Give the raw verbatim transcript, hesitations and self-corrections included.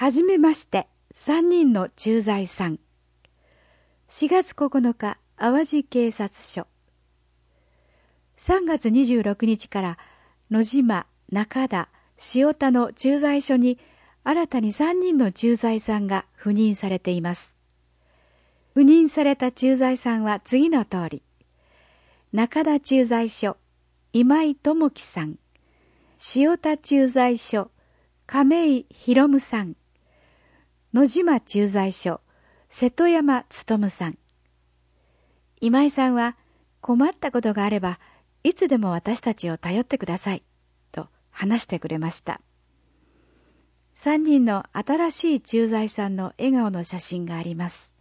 はじめましてさんにんの駐在さん。しがつここのか、淡路警察署。さんがつにじゅうろくにちから野島、中田、塩田の駐在所に新たにさんにんの駐在さんが赴任されています。赴任された駐在さんは次の通り。中田駐在所、今井智樹さん。塩田駐在所、亀井博夢さん。野島駐在所、瀬戸山勉さん。今井さんは、困ったことがあればいつでも私たちを頼ってくださいと話してくれました。さんにんの新しい駐在さんの笑顔の写真があります。